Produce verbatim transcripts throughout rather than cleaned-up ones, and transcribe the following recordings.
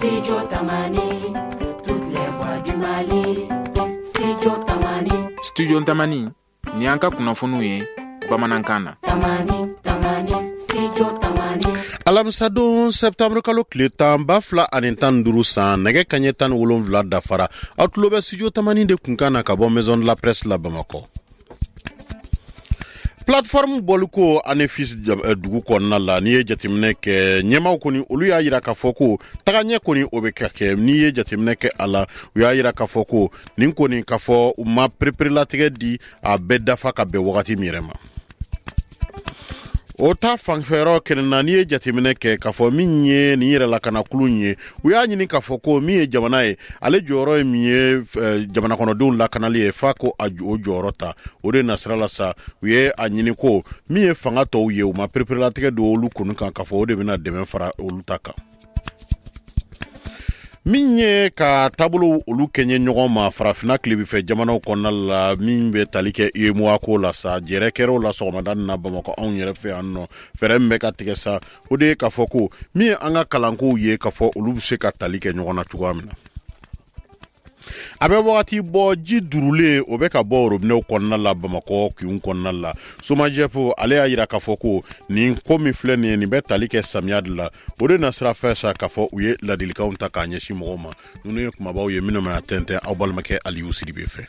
Studio Tamani, toutes les voix du Mali. Studio Tamani. Studio Tamani, ni anka kunafunu ye Bamanankana. Tamani, Tamani, Studio Tamani. Alamisa don septembre kalo tile tan ba fila ani tan duuru san nɛgɛ kaɲɛ tan ni wolonwula dafara aw tulo bɛ Studio Tamani de kunkan na ka bɔ Maison de la Presse la Bamakɔ. Plateforme bɔliko ani fils dugu kɔnɔna la n'i ye jateminɛ kɛ ɲɛmaw kɔni olu y'a yira k'a fɔ ko tagaɲɛ kɔni o bɛ ka kɛ n'i ye jateminɛ kɛ a la u y'a yira k'a fɔ ko nin kɔni k'a fɔ u ma pereperelatigɛ di a bɛɛ dafa ka bɛn wagati min yɛrɛ ma. O ta fanfɛyɔrɔ kɛnɛ na n'i ye jateminɛ kɛ k'a fɔ min ye nin yɛrɛ lakanakulu ye u y'a ɲini k'a fɔ ko min ye jamana ye ale jɔyɔrɔ ye min ye jamana kɔnɔdenw lakanali ye f'a ko a o jɔyɔrɔ ta o de nasira la sa u ye a ɲini ko min ye fanga tɔw ye u ma pereperelatigɛ don olu kɔni kan k'a fɔ o de bɛna dɛmɛ fara olu ta kan. Min ye ka taabolo olu kɛɲɛ ɲɔgɔn ma farafina kilebi fɛ jamanaw kɔnɔna la min bɛ tali kɛ U E M O A ko la sa jɛrɛ kɛrɛw la sɔgɔmada na Bamakɔ anw yɛrɛ fɛ yan nɔ fɛrɛ min bɛ ka tigɛ sa o de ye k'a fɔ ko min ye an ka kalankow ye k'a fɔ olu bɛ se ka tali kɛ ɲɔgɔn na cogoya min na. A bɛ wagati bɔ ji durulen o bɛ ka bɔ robinew kɔnɔna la Bamakɔ kiun kɔnɔna la Somajɛpo ale y'a yira k'a fɔ ko nin ko min filɛ nin ye nin bɛ tali kɛ samiya de la o de na sira fɛ sa k'a fɔ u ye ladilikanw ta k'a ɲɛsin mɔgɔw ma ninnu ye kumabaw ye minnu mana tɛntɛn aw balimakɛ Aliyu Sidibe fɛ.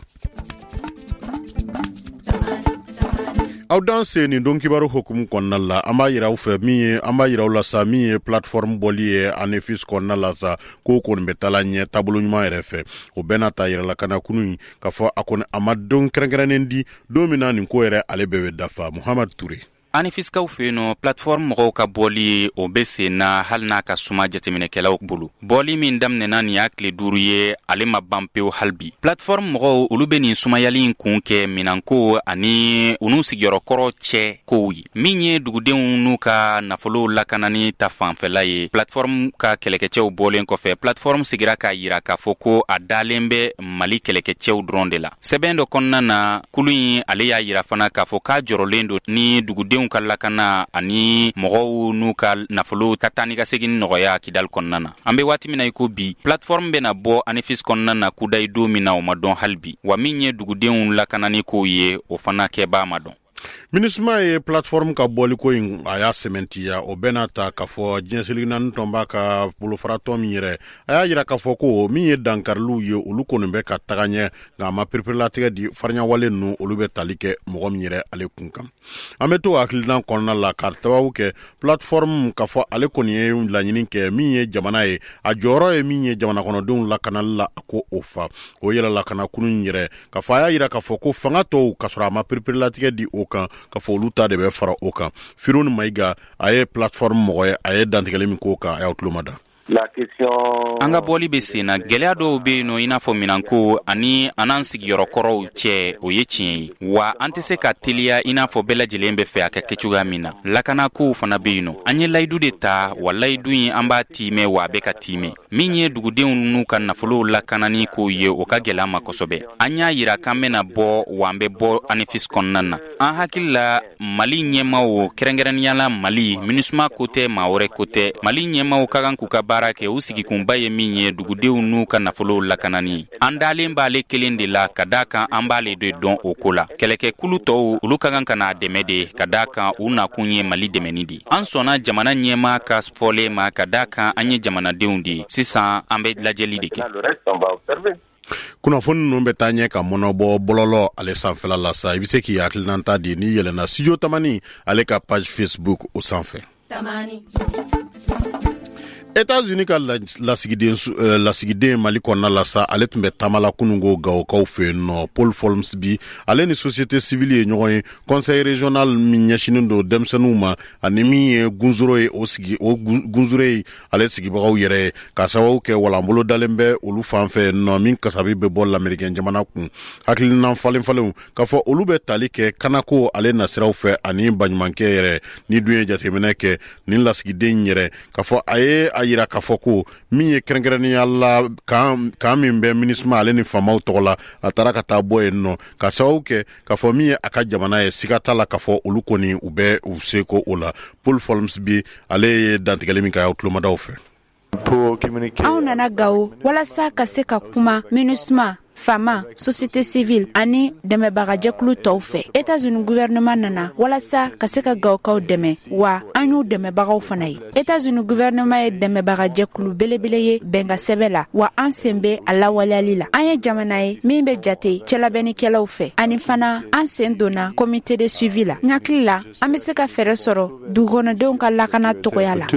Aw dan se nin don kibaru hukumu kɔnɔna la an b'a yira aw fɛ min ye an b'a yira aw la sa min ye plateforme bɔli ye ani fils kɔnɔna la sa ko kɔni bɛ taala ɲɛ taabolo ɲuman yɛrɛ fɛ o bɛɛ n'a ta yɛrɛ la kana kunu in k'a fɔ a kɔni a ma don kɛrɛnkɛrɛnnen di don min na nin ko yɛrɛ ale bɛɛ bɛ dafa Muhamadu Ture. Ani fiskaw fe no plateforme mɔgɔw ka bɔli o bɛ sen na hali n'a ka suma jateminɛkɛlaw bolo bɔli min daminɛna nin y'a tile duuru ye ale ma ban pewu hali bi plateforme mɔgɔw olu bɛ nin sumayali in kun kɛ minanko ani unu sigiyɔrɔkɔrɔ cɛ kow ye min ye dugudenw n'u ka nafolo lakanani ta fanfɛla ye plateforme ka kɛlɛkɛcɛw bɔlen kɔfɛ plateforme sigira k'a yira k'a fɔ ko a dalen bɛ Mali kɛlɛkɛcɛw dɔrɔn de la sɛbɛn dɔ kɔnɔna na kulu in ale y'a yira fana k'a fɔ k'a jɔrɔlen don ni dugudenw ka lakana ani mɔgɔw n'u ka nafolo ta taa ni ka segin nɔgɔya Kidal kɔnɔna na an bɛ waati min na i ko bi plateforme bɛna bɔ ani fils kɔnɔna na kudayi don min na o ma dɔn hali bi wa min ye dugudenw lakanani kow ye o fana kɛbaa ma dɔn. Minisma ye plateforme ka bɔliko in a y'a sɛmɛntiya o bɛɛ n'a ta k'a fɔ diɲɛseli naani tɔn b'a ka bolofaratɔ min yɛrɛ a y'a yira k'a fɔ ko min ye dankariliw ye olu kɔni bɛ ka taga ɲɛ nka a ma pereperelatigɛ di fariɲawale ninnu olu bɛ tali kɛ mɔgɔ min yɛrɛ ale kun kan. An bɛ to hakilinan kɔnɔna la ka sababu kɛ plateforme k'a fɔ ale kɔni ye laɲini kɛ min ye jamana ye a jɔyɔrɔ ye min ye jamana kɔnɔdenw lakanali la ko o fa o yɛlɛla kana kunun yɛrɛ k'a fɔ a y'a yira k'a fɔ ko fanga tɔw ka sɔrɔ a ma pereperelatigɛ di o kan ka fɔ olu ta de bɛ fara o kan Firun Mayiga a ye plateforme mɔgɔ ye a ye dantigɛli min k'o kan a y'aw tulo ma da. La question an ka bɔli bɛ sen na gɛlɛya dɔw bɛ yen nɔ i n'a fɔ minanko ani an'an sigiyɔrɔkɔrɔw cɛ o ye tiɲɛ ye wa an tɛ se ka teliya i n'a fɔ bɛɛ lajɛlen bɛ fɛ a ka kɛ cogoya min na lakanakow fana bɛ yen nɔ an ye layidu de ta wa layidu in an b'a tiimɛ wa a bɛ ka tiimɛ min ye dugudenw n'u ka nafolo lakanani kow ye o ka gɛlɛya ma kosɛbɛ an y'a yira k'an bɛna bɔ wa an bɛ bɔ ani fils kɔnɔna na an hakili la Mali ɲɛmaw kɛrɛnkɛrɛnniyala Mali MINUSMA ko tɛ maa wɛrɛ ko tɛ Mali ɲɛmaw ka kan k'u ka baara kɛ u sigikunba ye min ye dugudenw n'u ka nafolo lakanani an dalen b'ale kelen de la ka daa kan an b'ale de dɔn o ko la kɛlɛkɛkulu tɔw olu ka kan ka n'a dɛmɛ de ka daa kan u nakun ye Mali dɛmɛni de an sɔnna jamana ɲɛma ka fɔlen ma ka daa kan an ye jamanadenw de sisan an bɛ lajɛli de kɛ. Kunnafoni ninnu bɛ taa ɲɛ ka mɔnɔbɔ bɔlɔlɔ ale sanfɛla la sa i bɛ se k'i hakilinan ta di n'i yɛlɛnna Studio Tamani ale ka page Facebook o sanfɛ. Tamani. États-Unis ka lasigiden uh, lasigiden Mali kɔnɔna la sa ale tun bɛ tamala kunungo gawokaw fɛ yen nɔ Paul Folms bi ale ni société civile ye ɲɔgɔn ye conseil régional min ɲɛsinen don denmisɛnninw ma ani min ye gunzuro ye o sigi o gunzuro ye ale sigibagaw yɛrɛ ye ka sababu kɛ walanbolo dalen bɛ olu fan fɛ nɔ min kasabi bɛ bɔ lamɛrikɛn jamana kun hakilinan falen falenw k'a fɔ olu bɛ tali kɛ kanako ale nasiraw fɛ ani baɲumankɛ yɛrɛ ni dun ye jateminɛ kɛ ni lasigiden yɛrɛ k'a fɔ a ye a yira k'a fɔ ko min ye kɛrɛnkɛrɛnnenya la kan kan min bɛ MINUSMA ale ni famaw tɔgɔ la a taara ka taa bɔ yen nɔ ka sababu kɛ k'a fɔ min ye a ka jamana ye siga t'a la k'a fɔ olu kɔni u bɛ u seko o la Paul Folms bi ale ye dantigɛli min kɛ a y'aw tulomadaw fɛ. anw nana Gao walasa ka se ka kuma MINUSMA, Fama, société civile ani dɛmɛbaga jɛkulu tɔw fɛ. États-Unis gouvernement nana walasa ka se ka Gawokaw dɛmɛ wa an y'u dɛmɛbagaw fana ye. États-Unis gouvernement ye dɛmɛbaga jɛkulu belebele ye bɛnka sɛbɛ la wa an sen bɛ a lawaleyali la. An ye jamana ye min bɛ jate cɛlabɛnnikɛlaw fɛ ani fana an sen donna comité de suivi la. N hakili la an bɛ se ka fɛɛrɛ sɔrɔ dugukɔnɔdenw ka lakana togoya la.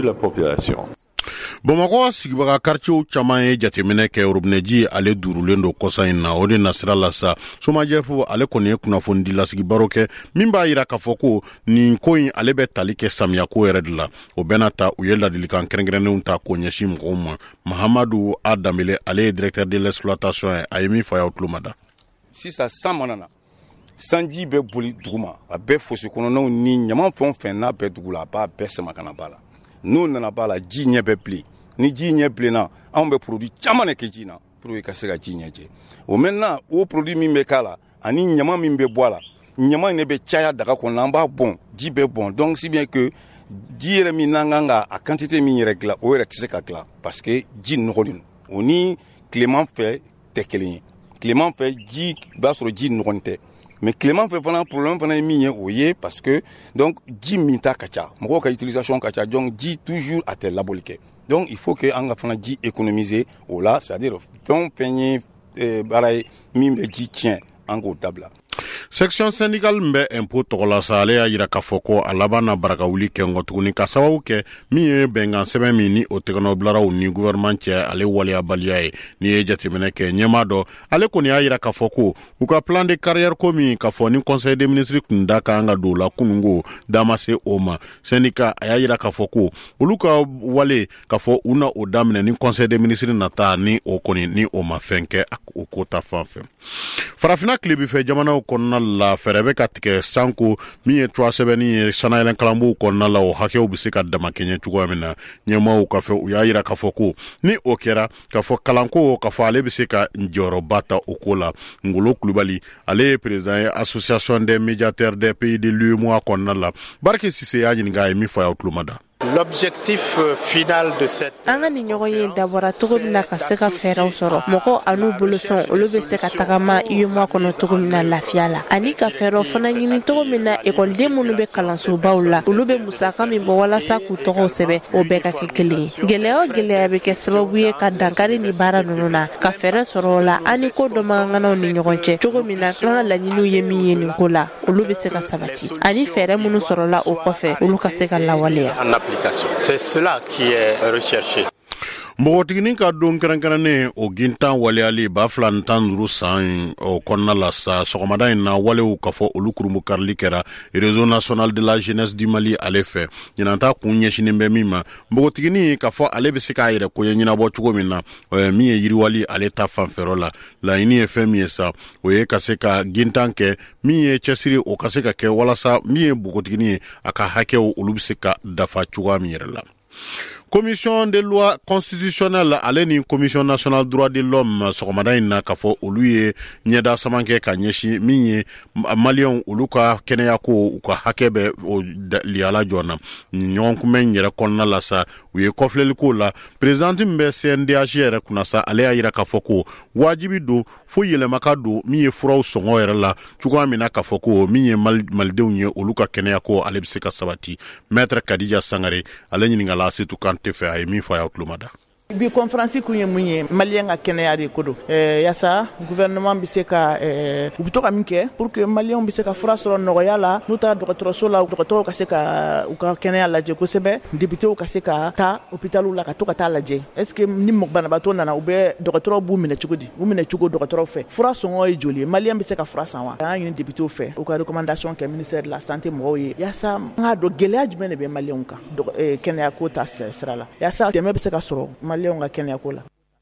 Bamakɔ sigibaga quartier caman ye jateminɛ kɛ robinɛji ale durulen do kɔsa in na o de nasira la sa somajɛfu ale kɔni ye kunnafoni lasigi baro kɛ min b'a yira k'a fɔ ko nin ko in ale bɛ tali kɛ samiya ko yɛrɛ de la o bɛna ta u ye ladilikan kɛrɛnkɛrɛnnenw ta k'o ɲɛsin mɔgɔw ma. Mahamadu Adamele ale ye directeur de l'exploitation ye a ye min fɔ y'aw tulo ma da. Sisan san mana na sanji bɛ boli duguma a bɛ fosi kɔnɔnaw ni ɲaman fɛn fɛn n'a bɛ dugu la a b'a bɛɛ sama kana b'a la n'u nana b'a la ji ɲɛ bɛ bilen ni ji ɲɛ bilenna anw bɛ produit caman de kɛ ji na pour que ka se ka ji ɲɛ jɛ o maintenant o produit min bɛ k'a la ani ɲaman min bɛ bɔ a la ɲaman ne bɛ caya daga kɔnɔ an b'a bɔn ji bɛ bɔn donc si bien que ji yɛrɛ min n'an kan ka a quantité min yɛrɛ dilan o yɛrɛ tɛ se ka dilan parce que ji nɔgɔlen o ni tileman fɛ tɛ kelen ye tileman fɛ ji b'a sɔrɔ ji nɔgɔlen tɛ mais tileman fɛ fana problème fana ye min ye o ye parce que donc ji min ta ka ca mɔgɔw ka utilisation ka ca donc ji toujours a tɛ labɔli kɛ. Donc il faut que an ka fana ji économiser o la c'est-à-dire fɛn fɛn ye baara ye min bɛ ji tiɲɛ an k'o dabila. Section syndicale mbɛ impôt tɔgɔla sa ale y'a yira k'a fɔ ko a laban na baraka wuli kɛ ngɔ tuguni ka sababu kɛ min ye bɛnkan sɛbɛn min ni o tɛgɛnɔ bilaraw ni gouvernement cɛ ale waleyabaliya ye ni ye jateminɛ kɛ ɲɛma dɔ ale kɔni y'a yira k'a fɔ ko u ka plan de carrière ko min k'a fɔ ni conseil des ministres kun da kan ka don la kunungo dama se o ma syndicat a y'a yira k'a fɔ ko olu ka wale k'a fɔ u na o daminɛ ni conseil des ministres nata ni o kɔni ni o ma fɛn kɛ o ko ta fan fɛ. Farafina kilebi fɛ jamanaw kɔnɔna la fɛrɛ bɛ ka tigɛ sanko min ye trois sɛbɛnni ye sanayɛlɛn kalanbuw kɔnɔna la o hakɛw bɛ se ka dama kɛɲɛ cogoya min na ɲɛmaaw ka fɛ u y'a yira k'a fɔ ko ni o kɛra k'a fɔ kalanko k'a fɔ ale bɛ se ka jɔyɔrɔba ta o ko la. Ngolo Kulubali ale ye président ye association des médiateurs des pays de l'U E M O A kɔnɔna la. Barke Sise y'a ɲininka a ye min fɔ y'aw tulo ma da. L'objectif final de cette an ka nin ɲɔgɔn ye dabɔra cogo min na ka se ka fɛɛrɛw sɔrɔ mɔgɔ an'u bolofɛnw olu bɛ se ka tagama U E M O A kɔnɔ cogo min na lafiya la ani ka fɛɛrɛw fana ɲini cogo min na ekɔliden minnu bɛ kalansobaw la olu bɛ musaka min bɔ walasa k'u tɔgɔw sɛbɛn o bɛɛ ka kɛ kelen ye. Gɛlɛya o gɛlɛya bɛ kɛ sababu ye ka dankari ni baara ninnu na ka fɛɛrɛ sɔrɔ o la an ni ko dɔnbaganaw ni ɲɔgɔn cɛ cogo min na an ka laɲiniw ye min ye nin ko la olu bɛ se ka sabati ani fɛɛrɛ minnu sɔrɔla o kɔfɛ olu ka se ka lawaleya. C'est cela qui est recherché. Mbogotigini ka don kɛrɛnkɛrɛnnen o gintan waleyali ba fila ni tan duuru san o kɔnɔna la sa sɔgɔmada in na walew ka fɔ olu kurumu karili kɛra réseau national de la jeunesse du Mali ale fɛ ɲinanta kun ɲɛsinin bɛ min ma mbogotigini ka fɔ ale bɛ se k'a yɛrɛ ko ye ɲinabɔ cogo min na min ye yiriwali ale ta fanfɛrɛ la laɲini ye fɛn min ye sa o ye ka se ka gintan kɛ min ye cɛsiri o ka se ka kɛ walasa min ye mbogotigini ye a ka hakɛw olu bɛ se ka dafa cogoya min yɛrɛ la. Commission des lois constitutionnelles ale ni Commission nationale droit de l'homme sɔgɔmada in na k'a fɔ olu ye ɲɛda saman kɛ ka ɲɛsin min ye maliyɛnw olu ka kɛnɛya ko u ka hakɛ bɛ liyala jɔna ɲɔgɔn kunbɛn yɛrɛ kɔnɔna la sa u ye kɔfilɛli ko la présidente min bɛ C N D H yɛrɛ kunna sa ale y'a yira k'a fɔ ko wajibi don fo yɛlɛma ka don min ye furaw sɔngɔ yɛrɛ la cogoya min na k'a fɔ ko min ye malidenw ye olu ka kɛnɛya ko ale bɛ se ka sabati. Maître Kadija Sangare ale ɲininkala Setu Kante fɛ a ye min fɔ y'aw tulo ma da. Bi conférence kun ye mun ye malien ka kɛnɛya de ko don eh yasa gouvernement bɛ se ka eh u bɛ to ka min kɛ pour que malien bɛ se ka fura sɔrɔ nɔgɔya la n'u taara dɔgɔtɔrɔso la dɔgɔtɔrɔw ka se ka u ka kɛnɛya lajɛ kosɛbɛ députéw ka se ka taa hôpitaliw la ka to ka taa lajɛ est ce que ni banabaatɔ nana u bɛ dɔgɔtɔrɔw b'u minɛ cogo di u minɛ cogo dɔgɔtɔrɔw fɛ fura sɔngɔ ye joli ye malien bɛ se ka fura san wa an ɲini députéw fɛ u ka recommandation kɛ ministère de la santé mɔgɔw ye yasa an ka dɔn gɛlɛya jumɛn de bɛ malien kan kɛnɛya ko ta sira la yasa dɛmɛ bɛ se ka sɔrɔ malien ka kɛnɛya ko la.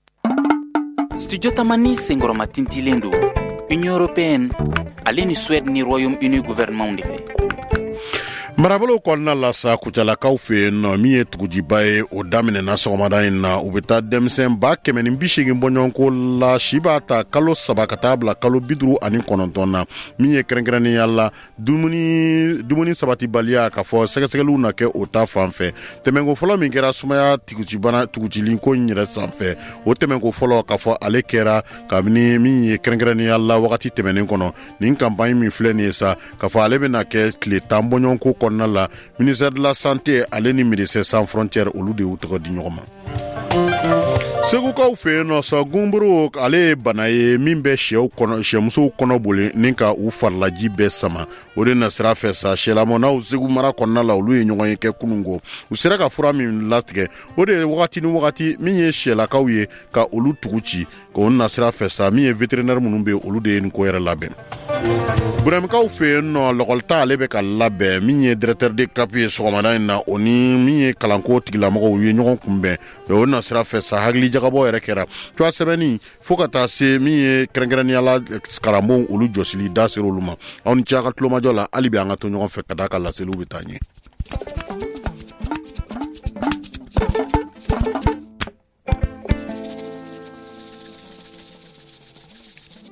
Studio Tamani sengoroma tintilen do Union européenne ale ni Suède ni Royaume-Uni gouvernement de fɛ. marabolo kɔnɔna la sa kucalakaw fɛ yen nɔ min ye tugujiba ye o daminɛna sɔgɔmada in na u bɛ taa denmisɛn ba kɛmɛ ni bi segin bɔɲɔgɔnko la si b'a ta kalo saba ka taa bila kalo bi duuru ani kɔnɔntɔn na min ye kɛrɛnkɛrɛnnenya la dumuni dumuni sabatibaliya k'a fɔ sɛgɛsɛgɛliw na kɛ o ta fan fɛ tɛmɛnko fɔlɔ min kɛra sumaya tugujibana tugujilinko in yɛrɛ sanfɛ o tɛmɛnko fɔlɔ k'a fɔ ale kɛra kabini min ye kɛrɛnkɛrɛnnenya la wagati tɛmɛnen kɔnɔ nin campagne min filɛ nin ye sa k'a fɔ ale bɛna kɛ tile tan bɔɲɔgɔnko kɔnɔna la ministère de la santé ale ni Médecins sans frontières olu de y'u tɔgɔ di ɲɔgɔn ma. segukaw fɛ yen nɔ sa gunburu ale ye bana ye min bɛ sɛw kɔnɔ sɛmusow kɔnɔ boli ni ka u farilaji bɛɛ sama o de na sira fɛ sa sɛlamɔnaw segu mara kɔnɔna la olu ye ɲɔgɔn ye kɛ kununko u sera ka fura min latigɛ o de ye wagati ni wagati min ye sɛlakaw ye ka olu tugu ci k'o na sira fɛ sa min ye vétérinaire minnu bɛ olu de ye nin ko yɛrɛ labɛn. Buramikaw fɛ yen nɔ lɔgɔlita ale bɛ ka labɛn min ye directeur de cap ye sɔgɔmada in na o ni min ye kalanko tigilamɔgɔw ye ɲɔgɔn kunbɛn o na sira fɛ sa hakili jagabɔ yɛrɛ kɛra cogoya sɛbɛnni fo ka taa se min ye kɛrɛnkɛrɛnnenya la karamɔgɔw olu jɔsili da ser'olu ma aw ni ce a ka tulomajɔ la hali bi an ka to ɲɔgɔn fɛ ka da ka laseliw bɛ taa ɲɛ.